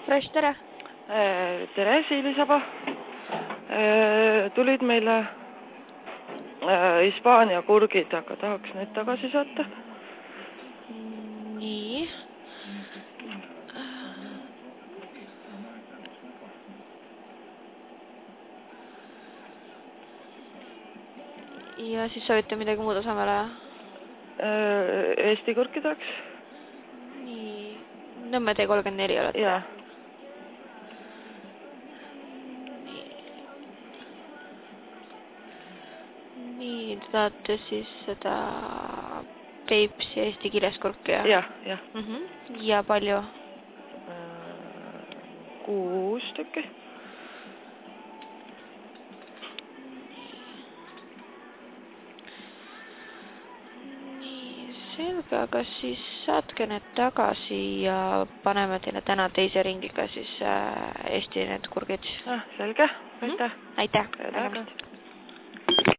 Fresh, tere! Tere, Siilisaba. Tulid meile Hispaania kurgid, aga tahaks need tagasi saata. Nii. Ja siis soovite midagi muud asemele? Eesti kurki tahaks. Nii. Nõmme T34 olete? Jaa. Nii, te tahate siis seda Peipsi Eesti kileskurki, jah? Jah, jah. Ja palju? 6 tükki. Nii, selge, aga siis saatke need tagasi ja paneme teile täna teise ringiga siis Eesti need kurgid. Selge, aitäh. Aitäh.